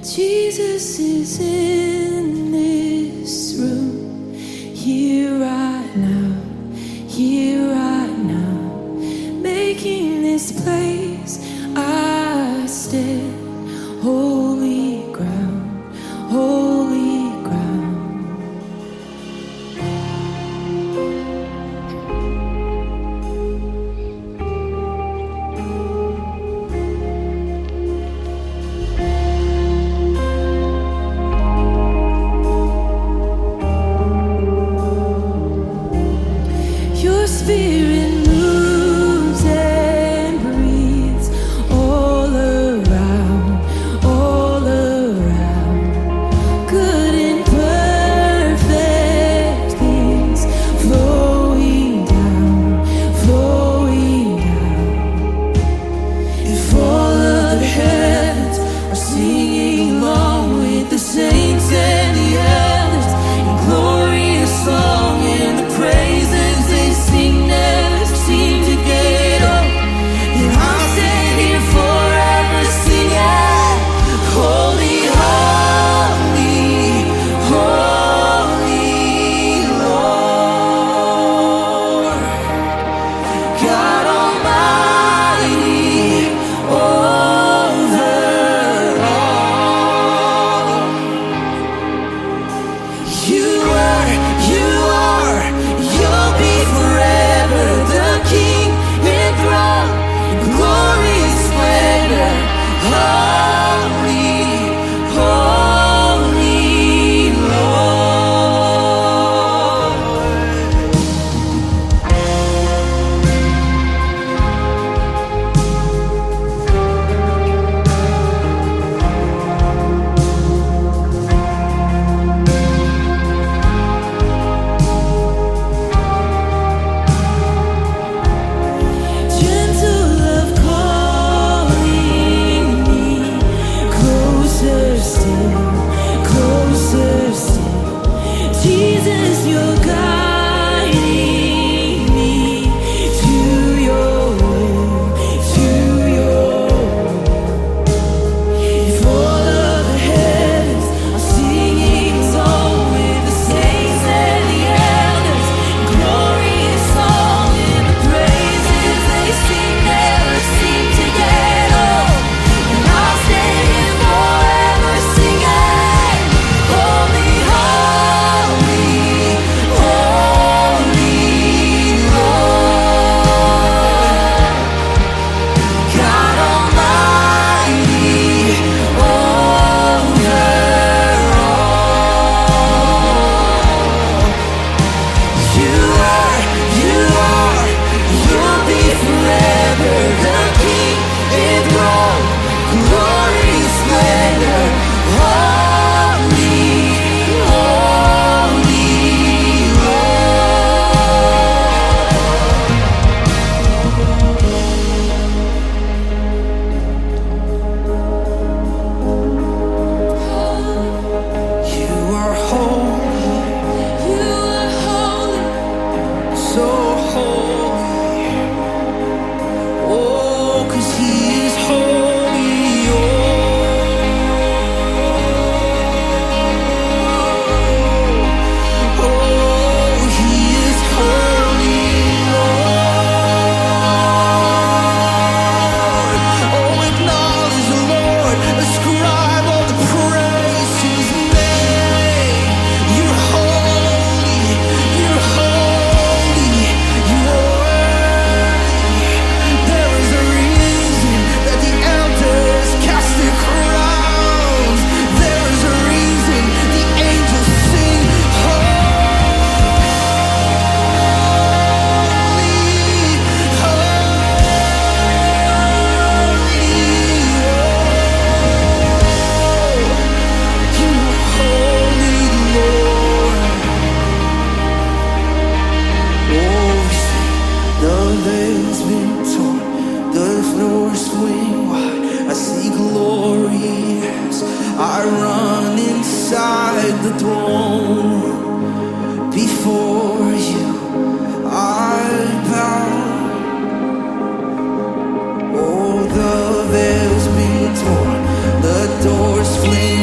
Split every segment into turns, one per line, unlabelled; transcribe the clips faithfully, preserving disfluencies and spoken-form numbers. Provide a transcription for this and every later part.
Jesus is in this room, here right now, here right now, making this place I stand, holy ground, holy ground. Your spirit moves and breathes all around, all around. Good and perfect things flowing down, flowing down. If all of the heavens are singing along with the saints and the elders in glorious song, and the praises they sing never seem to get old, then I'll stand here forever singing, holy, holy, holy Lord, God Almighty over all. You were, you are, you'll be forever the King enthroned in glorious splendor. Holy, holy Lord. Gentle love calling me closer still, closer still. Jesus, you're guiding me to your will, to your will. If all of the heavens are singing song with the saints and the elders, glorious song, and the praises they sing never seem to get old, and I'll stand here forever singing, holy, holy, holy Lord, God Almighty over all. You are, you are, you'll be forever the King enthroned, glorious splendor. Holy, holy Lord. You are holy, you are holy, so holy. Oh, 'cause he is holy. Oh, oh, he is holy, Lord. Oh, acknowledge the Lord, ascribe all the praise to his name. You're holy, you're holy, you're worthy. There is a reason that the elders cast their crowns. There is a reason the angels sing, the veil's been torn, the floor swing wide. I see glory as I run inside the throne. Before you, I bow. Oh, the veil's been torn, the doors fling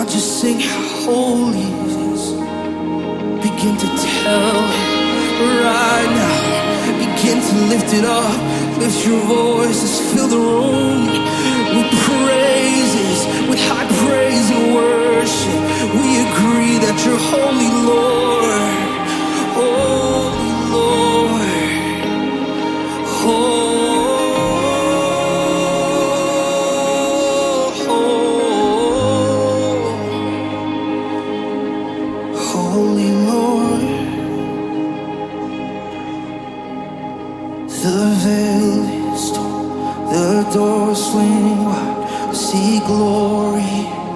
on, just sing how holy he is. Begin to tell him right now. Begin to lift it up. Lift your voices, fill the room with praises, with high praise and worship. We agree that you're holy, Lord. Holy Lord. Holy. Holy Lord, the veil is torn, the doors swing wide, I see glory,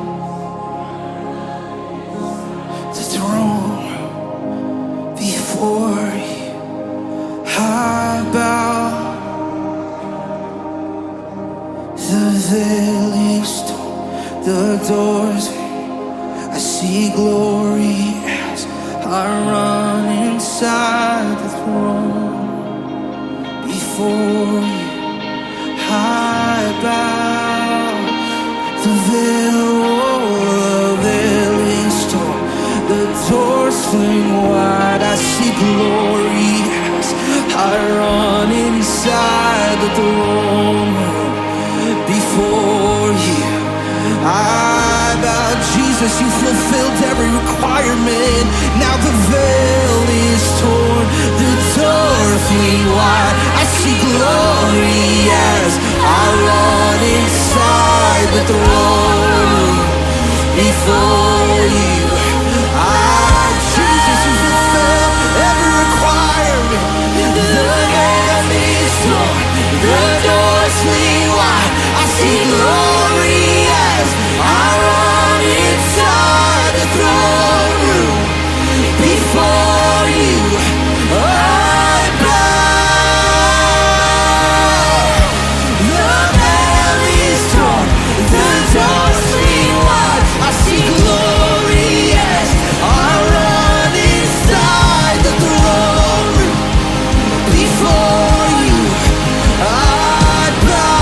the throne before you, I bow. The veil is torn, the doors swing, I see glory. I run inside the throne before you, I bow. The veil, oh, the veil is torn, the doors swing wide, I see glory as I run inside the throne before you, I bow. Jesus, you fulfilled every requirement. Now the veil is torn, the doors flee wide. I see glory as I run inside the throne before you. Ah, Jesus, you fulfilled every requirement. The veil is torn, the doors flee wide. I see glory as I run inside the throne room before you, I bow. The veil is torn, the doors swing wide. I see glory as I run inside the throne room before you, I bow.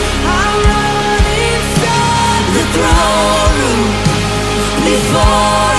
Before